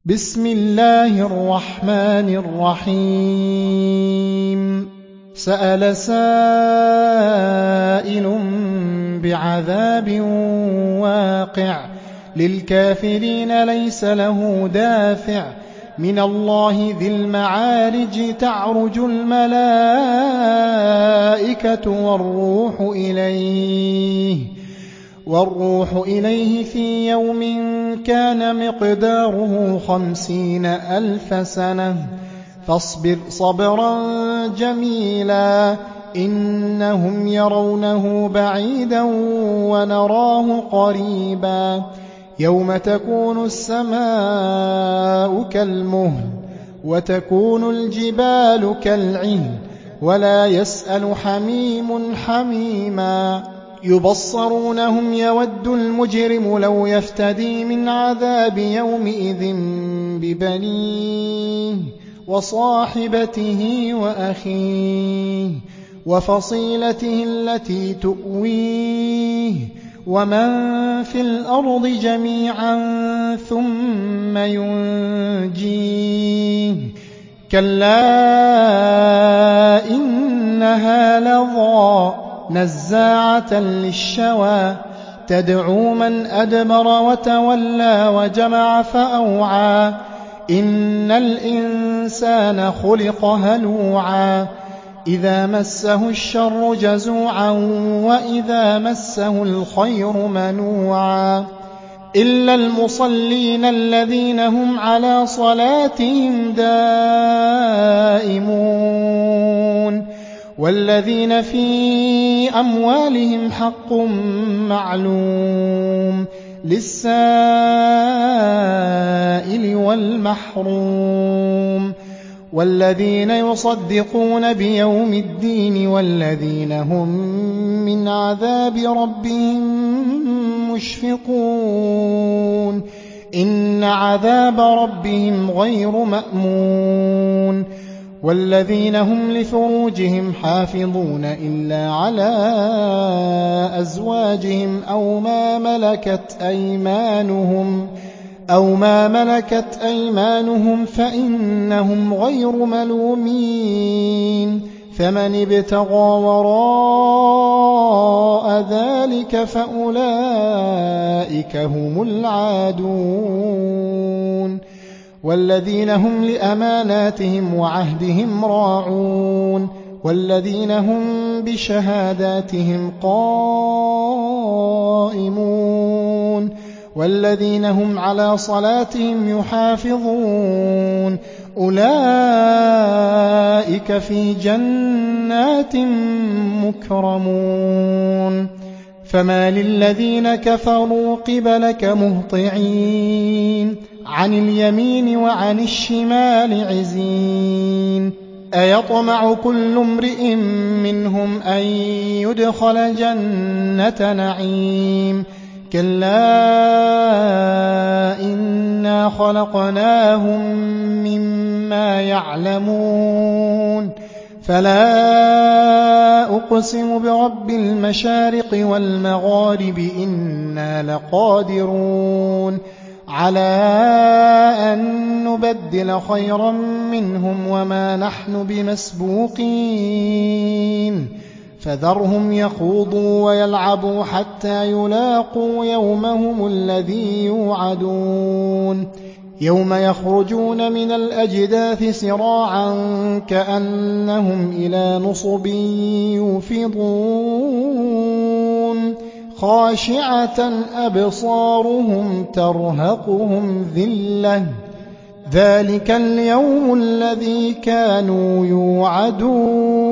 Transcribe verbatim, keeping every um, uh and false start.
بسم الله الرحمن الرحيم سأل سائل بعذاب واقع للكافرين ليس له دافع من الله ذي المعارج تعرج الملائكة والروح إليه والروح إليه في يوم كان مقداره خمسين ألف سنة فاصبر صبرا جميلا إنهم يرونه بعيدا ونراه قريبا يوم تكون السماء كالمهل وتكون الجبال كالعهن ولا يسأل حميم حميما يبصرونهم يود المجرم لو يفتدي من عذاب يومئذ ببنيه وصاحبته وأخيه وفصيلته التي تؤويه ومن في الأرض جميعا ثم ينجيه كلا إنها لظى نزاعة للشوى تدعو من أدبر وتولى وجمع فأوعى إن الإنسان خلق هلوعا إذا مسه الشر جزوعا وإذا مسه الخير منوعا إلا المصلين الذين هم على صلاتهم دائمون والذين في أموالهم حق معلوم للسائل والمحروم والذين يصدقون بيوم الدين والذين هم من عذاب ربهم مشفقون إن عذاب ربهم غير مأمون والذين هم لفروجهم حافظون إلا على أزواجهم أو ما ملكت أيمانهم أو ما ملكت أيمانهم فإنهم غير ملومين فمن ابتغى وراء ذلك فأولئك هم العادون والذين هم لأماناتهم وعهدهم راعون والذين هم بشهاداتهم قائمون والذين هم على صلاتهم يحافظون أولئك في جنات مكرمون فما للذين كفروا قبلك مهطعين عن اليمين وعن الشمال عزين أيطمع كل امرئ منهم أن يدخل جنة نعيم كلا إنا خلقناهم مما يعلمون فلا أقسم برب المشارق والمغارب إنا لقادرون على أن نبدل خيرا منهم وما نحن بمسبوقين فذرهم يخوضوا ويلعبوا حتى يلاقوا يومهم الذي يوعدون يوم يخرجون من الأجداث سراعا كأنهم إلى نصب يوفضون خاشعة أبصارهم ترهقهم ذلة ذلك اليوم الذي كانوا يوعدون